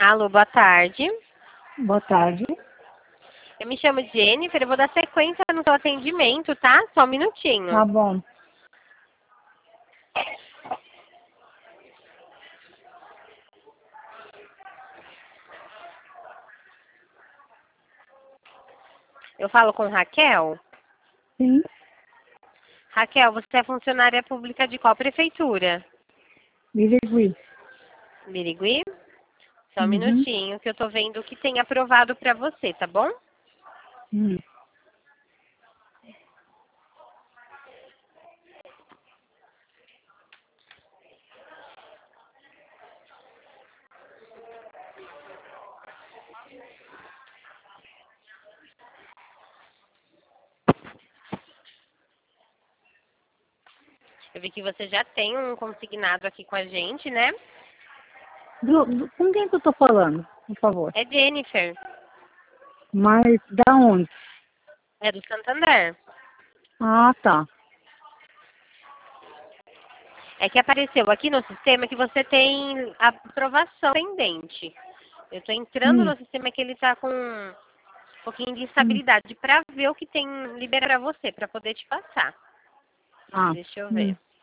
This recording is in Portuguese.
Alô, boa tarde. Boa tarde. Eu me chamo Jennifer, eu vou dar sequência no seu atendimento, tá? Só um minutinho. Tá bom. Eu falo com Raquel. Sim. Raquel, você é funcionária pública de qual prefeitura? Birigui. Birigui? Só um Uhum. minutinho que eu tô vendo o que tem aprovado pra você, tá bom? Hum. Eu vi que você já tem um consignado aqui com a gente, né? Com quem que eu tô falando, por favor? É Jennifer, Mas da onde? é do Santander. Ah, tá. É que apareceu aqui no sistema que você tem aprovação pendente. Eu tô entrando Hum. no sistema que ele tá com um pouquinho de Hum. instabilidade pra ver o que tem liberado pra você, pra poder te passar. Ah. Deixa eu Hum. ver.